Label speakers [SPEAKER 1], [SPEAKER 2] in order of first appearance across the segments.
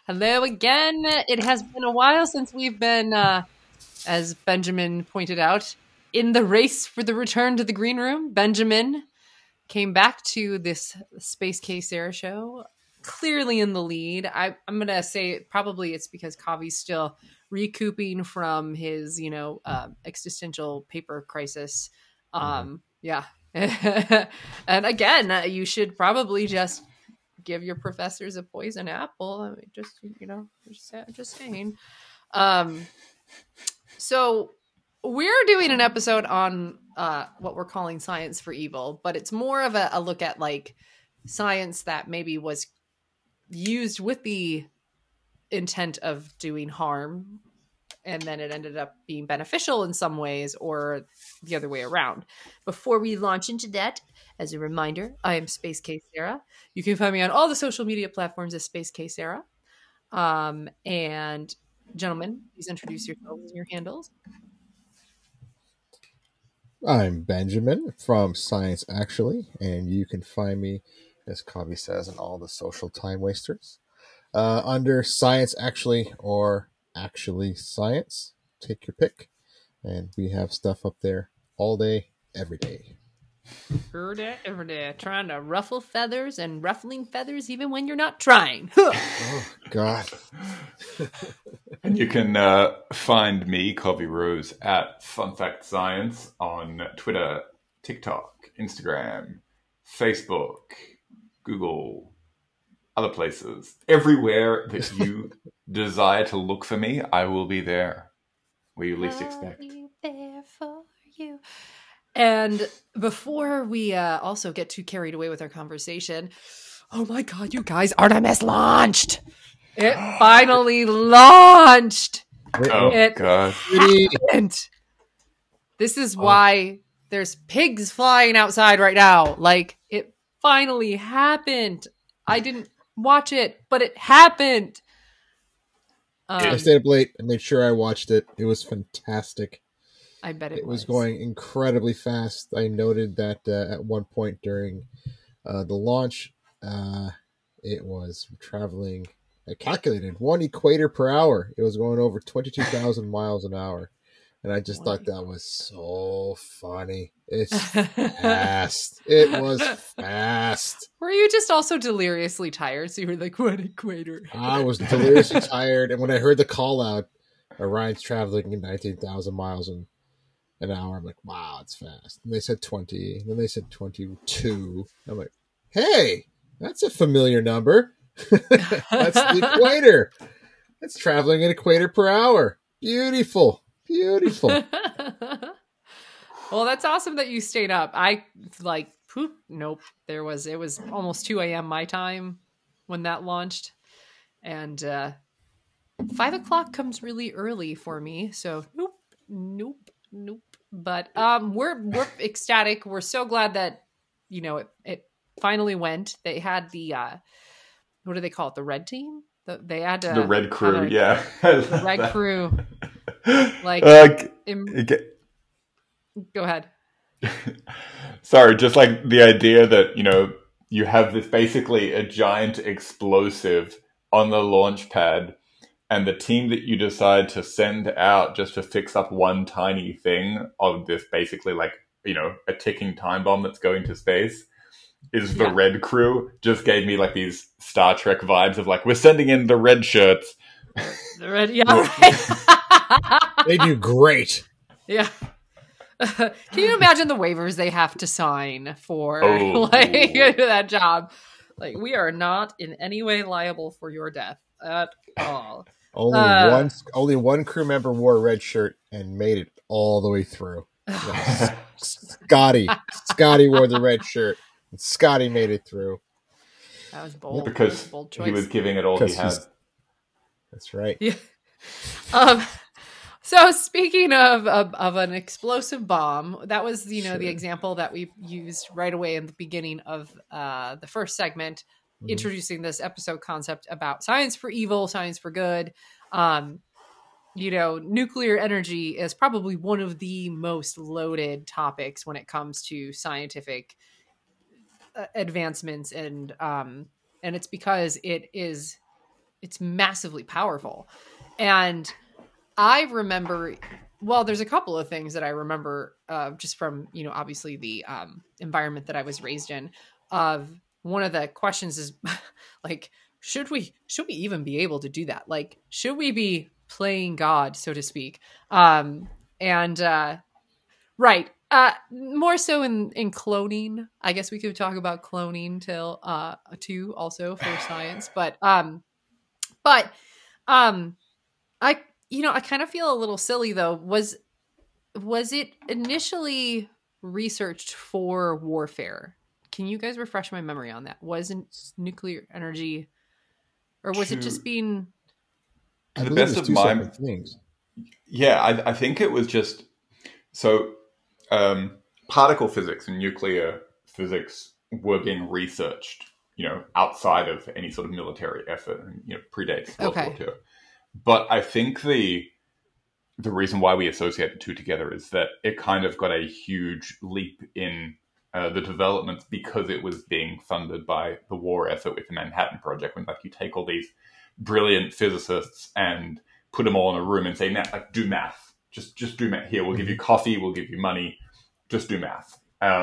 [SPEAKER 1] Hello again. It has been a while since we've been, as Benjamin pointed out, in the race for the return to the green room. Benjamin came back to this Space Case Sarah show, clearly in the lead. I'm going to say probably it's because Kavi's still recouping from his, existential paper crisis. Yeah. And again, you should probably just give your professors a poison apple. I mean, just saying. So we're doing an episode on what we're calling science for evil, but it's more of a look at like science that maybe was used with the intent of doing harm, and then it ended up being beneficial in some ways, or the other way around. Before we launch into that, as a reminder, I am Space Case Sarah. You can find me on all the social media platforms as Space Case Sarah. And gentlemen, please introduce yourselves and your handles.
[SPEAKER 2] I'm Benjamin from Science Actually, and you can find me, as Kavi says, on all the social time wasters under Science Actually or Actually Science. Take your pick, and we have stuff up there all day, every day.
[SPEAKER 1] Every day, trying to ruffle feathers and ruffling feathers even when you're not trying.
[SPEAKER 2] Oh, God.
[SPEAKER 3] And you can find me, Kavi Rose, at Fun Fact Science on Twitter, TikTok, Instagram, Facebook, Google, other places. Everywhere that you desire to look for me, I will be there where you least expect.
[SPEAKER 1] I'll be there for you. And before we also get too carried away with our conversation, oh my God, you guys, Artemis launched! It finally launched!
[SPEAKER 3] Oh, God.
[SPEAKER 1] And this is why there's pigs flying outside right now. Like, it finally happened. I didn't watch it, but it happened.
[SPEAKER 2] I stayed up late and made sure I watched it. It was fantastic.
[SPEAKER 1] I bet it
[SPEAKER 2] was going incredibly fast. I noted that at one point during the launch, it was traveling, I calculated, 1 equator per hour. It was going over 22,000 miles an hour. And I just thought that was so funny. It's fast. It was fast.
[SPEAKER 1] Were you just also deliriously tired? So you were like, what equator?
[SPEAKER 2] I was deliriously tired. And when I heard the call out, Orion's traveling in 19,000 miles an hour, I'm like, wow, it's fast. And they said 20. And then they said 22. I'm like, hey, that's a familiar number. That's the equator. It's traveling at equator per hour. Beautiful. Beautiful.
[SPEAKER 1] Well, that's awesome that you stayed up. I like poop. Nope. It was almost 2 a.m. my time when that launched. And 5 o'clock comes really early for me. So nope. But we're ecstatic. We're so glad that, it finally went. They had the what do they call it? The red team? They had to,
[SPEAKER 3] the red crew, yeah.
[SPEAKER 1] The red crew. Like, go ahead.
[SPEAKER 3] Sorry, just like the idea that, you have this basically a giant explosive on the launch pad, and the team that you decide to send out just to fix up one tiny thing of this basically a ticking time bomb that's going to space is the red crew. Just gave me like these Star Trek vibes of like, we're sending in the red shirts.
[SPEAKER 1] The red, yeah, right.
[SPEAKER 2] They do great.
[SPEAKER 1] Yeah. Can you imagine the waivers they have to sign for that job? Like, we are not in any way liable for your death at all.
[SPEAKER 2] Only one crew member wore a red shirt and made it all the way through. Scotty wore the red shirt, and Scotty made it through.
[SPEAKER 1] That was bold.
[SPEAKER 3] Because
[SPEAKER 1] bold choice.
[SPEAKER 3] He was giving it all he had.
[SPEAKER 2] That's right.
[SPEAKER 1] Yeah. So speaking of an explosive bomb, that was the example that we used right away in the beginning of the first segment, introducing this episode concept about science for evil, science for good. Nuclear energy is probably one of the most loaded topics when it comes to scientific advancements, and it's because it is it's massively powerful. And I remember, well, there's a couple of things that I remember just from, obviously the environment that I was raised in. One of the questions is like, should we even be able to do that? Like, should we be playing God, so to speak? Right. More so in cloning. I guess we could talk about cloning too, also for science. But I I kind of feel a little silly though. Was it initially researched for warfare? Can you guys refresh my memory on that? Wasn't nuclear energy, or was it just being?
[SPEAKER 2] To
[SPEAKER 3] the best of my
[SPEAKER 2] things.
[SPEAKER 3] Yeah, I think it was just so. Particle physics and nuclear physics were being researched, outside of any sort of military effort, and predates World War II. But I think the reason why we associate the two together is that it kind of got a huge leap in the developments because it was being funded by the war effort with the Manhattan Project. When you take all these brilliant physicists and put them all in a room and say, do math. Just do math. Here, we'll give you coffee, we'll give you money. Just do math.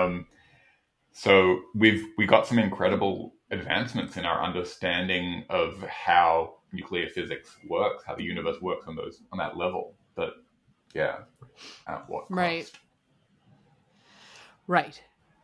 [SPEAKER 3] So we got some incredible advancements in our understanding of how nuclear physics works, how the universe works on that level. But yeah, at what cost?
[SPEAKER 1] Right.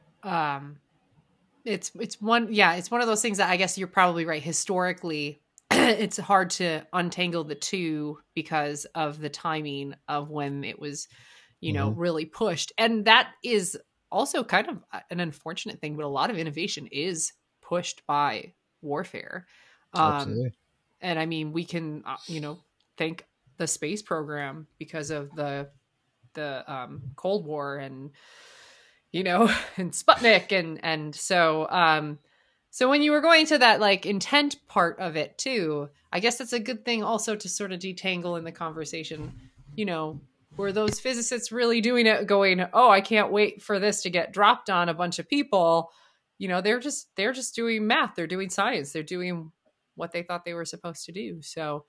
[SPEAKER 1] It's one of those things that I guess you're probably right. Historically, it's hard to untangle the two because of the timing of when it was, really pushed. And that is also kind of an unfortunate thing, but a lot of innovation is pushed by warfare.
[SPEAKER 2] Absolutely.
[SPEAKER 1] And I mean, we can, thank the space program because of the Cold War and, and Sputnik. And so, so when you were going to that like intent part of it too, I guess that's a good thing also to sort of detangle in the conversation, were those physicists really doing it going, oh, I can't wait for this to get dropped on a bunch of people. They're just doing math. They're doing science. They're doing what they thought they were supposed to do. So,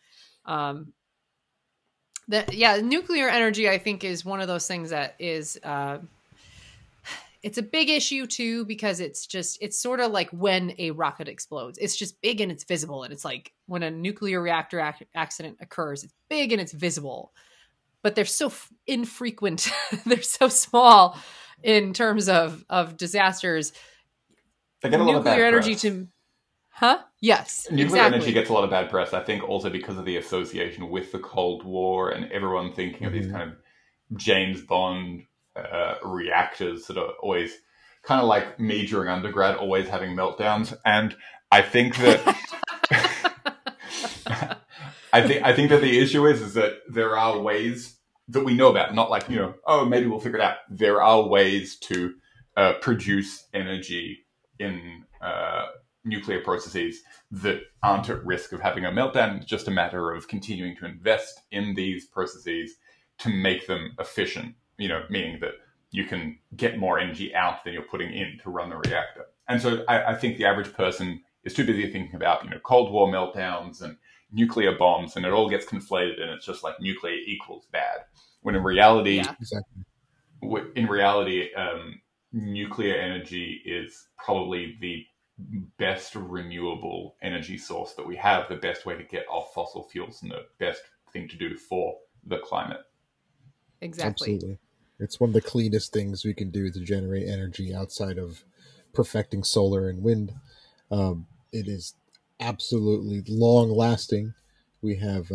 [SPEAKER 1] nuclear energy, I think, is one of those things that is, it's a big issue too, because it's sort of like when a rocket explodes, it's just big and it's visible. And it's like when a nuclear reactor accident occurs, it's big and it's visible, but they're so infrequent. They're so small in terms of disasters.
[SPEAKER 3] They get a lot of bad
[SPEAKER 1] energy
[SPEAKER 3] press.
[SPEAKER 1] Yes.
[SPEAKER 3] Nuclear energy gets a lot of bad press, I think, also because of the association with the Cold War and everyone thinking of these kind of James Bond reactors that are always kind of like me during undergrad, always having meltdowns. And I think that I think that the issue is that there are ways that we know about, not like, maybe we'll figure it out. There are ways to produce energy in nuclear processes that aren't at risk of having a meltdown. It's just a matter of continuing to invest in these processes to make them efficient, meaning that you can get more energy out than you're putting in to run the reactor. And so I think the average person is too busy thinking about, Cold War meltdowns and nuclear bombs, and it all gets conflated, and it's just like nuclear equals bad. When in reality, nuclear energy is probably the best renewable energy source that we have, the best way to get off fossil fuels, and the best thing to do for the climate.
[SPEAKER 1] Exactly.
[SPEAKER 2] Absolutely. It's one of the cleanest things we can do to generate energy outside of perfecting solar and wind. It is absolutely long lasting. We have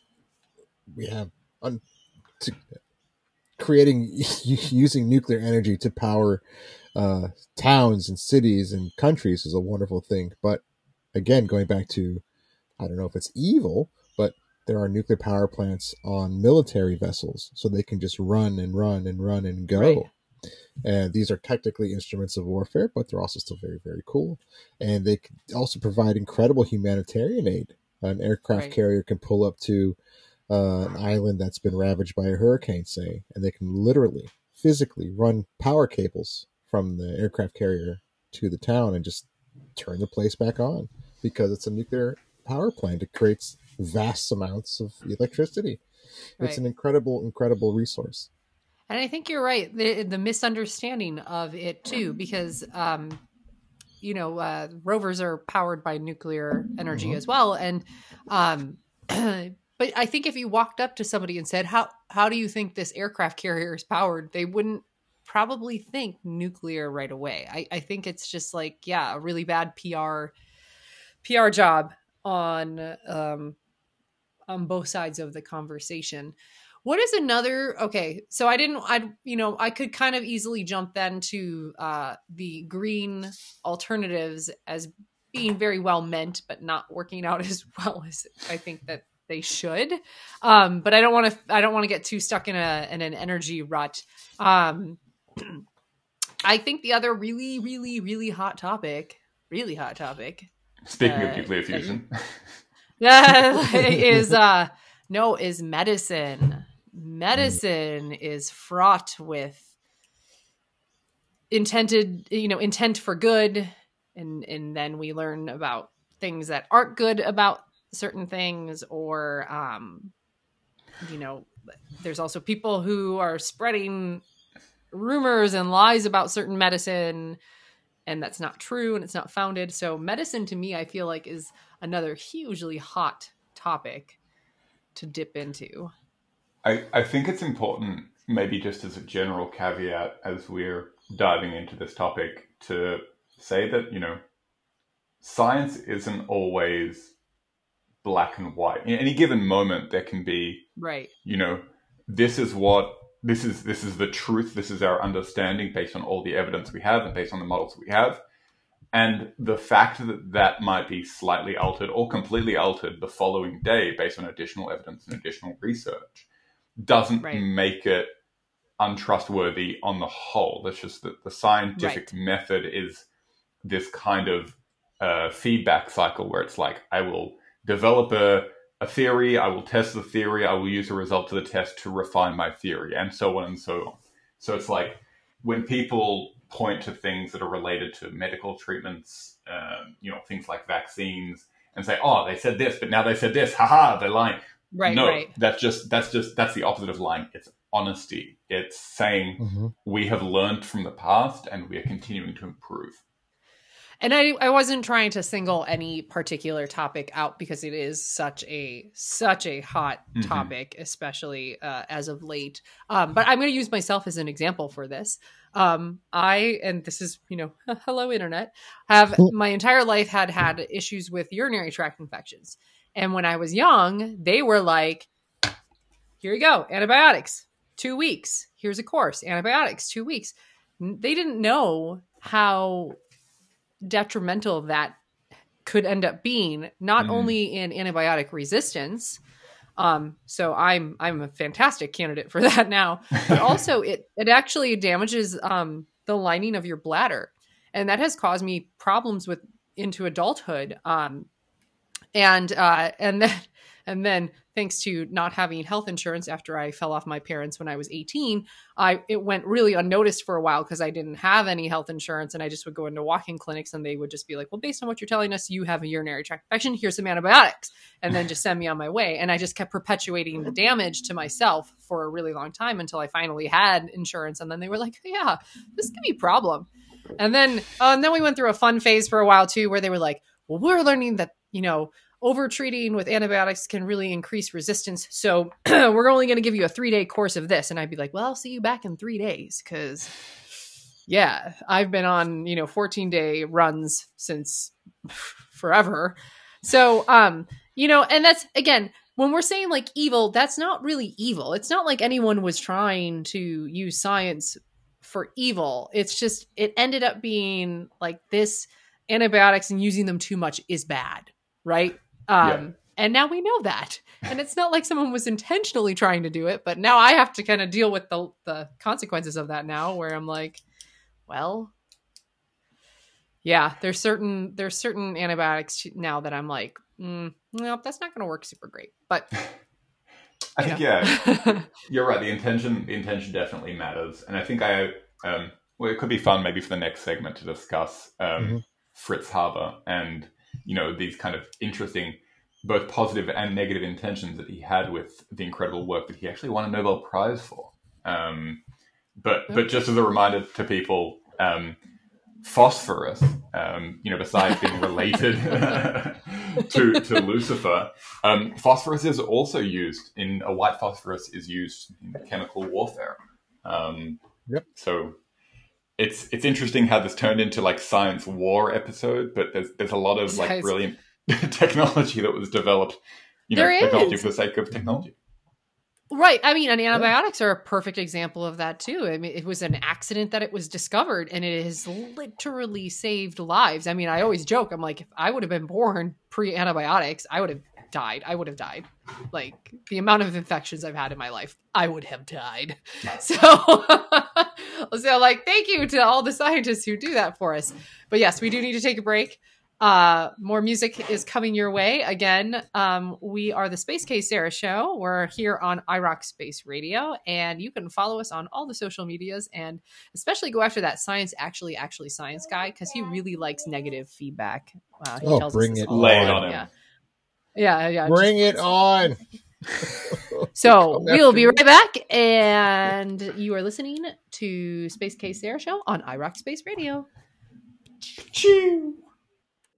[SPEAKER 2] using nuclear energy to power towns and cities and countries is a wonderful thing. But again, going back to, I don't know if it's evil, but there are nuclear power plants on military vessels, so they can just run and run and run and go. Right. And these are technically instruments of warfare, but they're also still very, very cool. And they can also provide incredible humanitarian aid. An aircraft carrier can pull up to an island that's been ravaged by a hurricane, say, and they can literally, physically run power cables from the aircraft carrier to the town and just turn the place back on because it's a nuclear power plant. It creates vast amounts of electricity. It's
[SPEAKER 1] Right.
[SPEAKER 2] an incredible resource.
[SPEAKER 1] And I think you're right. The misunderstanding of it too, because rovers are powered by nuclear energy as well, and but I think if you walked up to somebody and said, "How do you think this aircraft carrier is powered?" they wouldn't probably think nuclear right away. I think it's just like, yeah, a really bad PR job on both sides of the conversation. What is another? Okay, so I could kind of easily jump then to the green alternatives as being very well meant, but not working out as well as I think that they should. But I don't want to get too stuck in an energy rut. I think the other really hot topic,
[SPEAKER 3] Speaking of nuclear fusion,
[SPEAKER 1] is medicine. Medicine is fraught with intent for good, and then we learn about things that aren't good about certain things, or there's also people who are spreading rumors and lies about certain medicine, and that's not true and it's not founded. So medicine, to me, I feel like is another hugely hot topic to dip into.
[SPEAKER 3] I think it's important, maybe just as a general caveat, as we're diving into this topic, to say that, science isn't always black and white. In any given moment, there can be,
[SPEAKER 1] right,
[SPEAKER 3] this is the truth. This is our understanding based on all the evidence we have and based on the models we have. And the fact that might be slightly altered or completely altered the following day based on additional evidence and additional research doesn't make it untrustworthy on the whole. It's just that the scientific method is this kind of feedback cycle where it's like, I will develop a theory, I will test the theory, I will use the result of the test to refine my theory, and so on and so on. So it's like when people point to things that are related to medical treatments, things like vaccines, and say, "Oh, they said this, but now they said this. Haha, they're lying." That's the opposite of lying. It's honesty. It's saying we have learned from the past and we are continuing to improve.
[SPEAKER 1] And I wasn't trying to single any particular topic out because it is such a hot topic, especially as of late. But I'm going to use myself as an example for this. And this is, hello internet, have my entire life had issues with urinary tract infections. And when I was young, they were like, here you go, antibiotics, 2 weeks. Here's a course, antibiotics, 2 weeks. They didn't know how detrimental that could end up being, not only in antibiotic resistance. So I'm a fantastic candidate for that now, but also it actually damages the lining of your bladder. And that has caused me problems into adulthood. And then thanks to not having health insurance after I fell off my parents when I was 18, it went really unnoticed for a while because I didn't have any health insurance, and I just would go into walk-in clinics and they would just be like, well, based on what you're telling us, you have a urinary tract infection. Here's some antibiotics, and then just send me on my way. And I just kept perpetuating the damage to myself for a really long time until I finally had insurance. And then they were like, yeah, this could be a problem. And then we went through a fun phase for a while too, where they were like, well, we're learning that, over-treating with antibiotics can really increase resistance. So we're only going to give you a 3-day course of this. And I'd be like, well, I'll see you back in 3 days. Cause yeah, I've been on, 14-day runs since forever. So, and that's, again, when we're saying like evil, that's not really evil. It's not like anyone was trying to use science for evil. It's just, it ended up being like this antibiotics and using them too much is bad. Right. And now we know that. And it's not like someone was intentionally trying to do it, but now I have to kind of deal with the consequences of that now, where I'm like, well, yeah, there's certain antibiotics now that I'm like, no, that's not going to work super great. But
[SPEAKER 3] I think, you're right. The intention definitely matters. And I think it could be fun maybe for the next segment to discuss Fritz Haber and, these kind of interesting both positive and negative intentions that he had with the incredible work that he actually won a Nobel Prize for. But just as a reminder to people, phosphorus, besides being related to Lucifer, phosphorus is also used white phosphorus is used in chemical warfare.
[SPEAKER 2] Yep.
[SPEAKER 3] So it's interesting how this turned into like science war episode, but there's a lot of like brilliant technology that was developed, technology for the sake of technology.
[SPEAKER 1] Right. I mean, and antibiotics are a perfect example of that too. I mean, it was an accident that it was discovered, and it has literally saved lives. I mean, I always joke, I'm like, if I would have been born pre-antibiotics, I would have died. Like the amount of infections I've had in my life, I would have died. So like, thank you to all the scientists who do that for us. But yes, we do need to take a break. More music is coming your way. Again, we are the Space Case Sarah Show. We're here on iRock Space Radio, and you can follow us on all the social medias, and especially go after that Science Actually Science guy, because he really likes negative feedback.
[SPEAKER 2] Bring it
[SPEAKER 3] Lay it on him.
[SPEAKER 1] Yeah.
[SPEAKER 2] Bring it on.
[SPEAKER 1] So we'll be right back, and you are listening to Space Case Sarah Show on iRock Space Radio.
[SPEAKER 3] Choo.